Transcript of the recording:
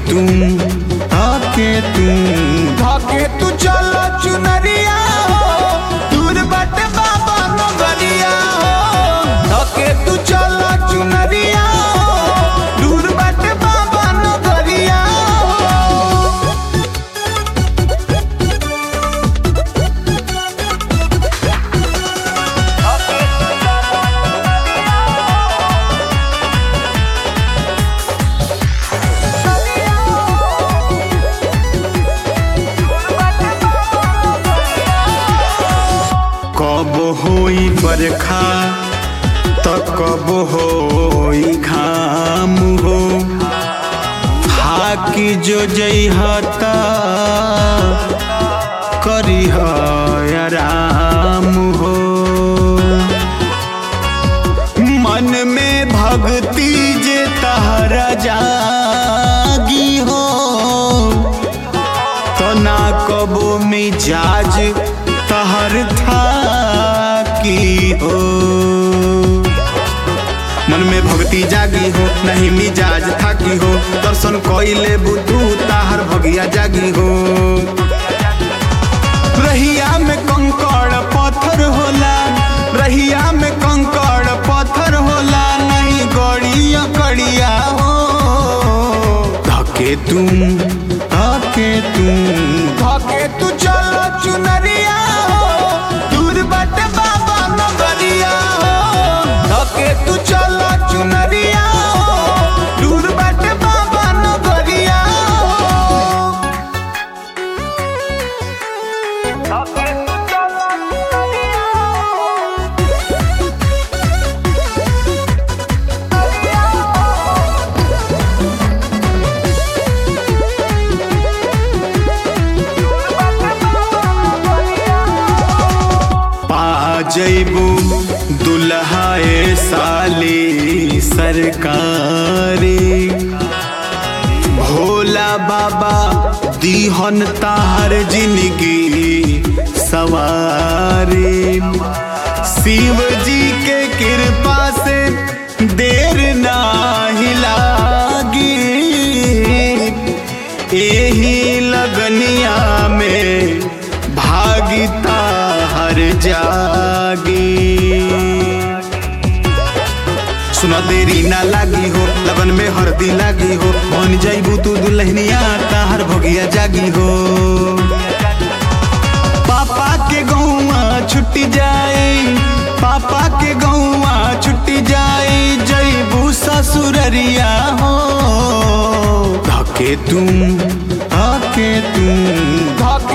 तू चलो चुनरिया हो दूर बाटे बाबा नगरिया हो धके तू चलो चुनरिया हो दूर बाटे बाबा नगरिया कब होई बरखा त कब होई घाम हो हाकी जो जइहता करिह आराम हो मन में भक्ति जे तहरा जागी हो तो ना कबो मिजाज तहर था की हो मन में भक्ति जागी हो नहीं मिजाज था की हो दर्शन कोइले बुद्धू ताहर भगिया जागी हो रहिया में कंकड़ पत्थर होला रहिया में कंकड़ पत्थर होला नहीं गड़िया कड़िया हो धके तू चलो चुनरिया दूर बाटे बाबा नगरिया हो धके तू चलो चुनरिया दूर बाटे बाबा नगरिया धके तू चलो जैबू दुल्हाए साली सरकारी भोला बाबा दीहन ताहर जिंदगी सवारी शिव जी के कृपा से देर नाही लागी एही लगनिया में भागिता हर जागी सुना देरी ना लागी हो लगन में हरदी लागी हो बन जाइबू तू दुल्हनिया ताहर भोगिया जागी हो पापा के गौआ छुट्टी जाए पापा के गौआ छुट्टी जाए जइबू ससुररिया हो धके तू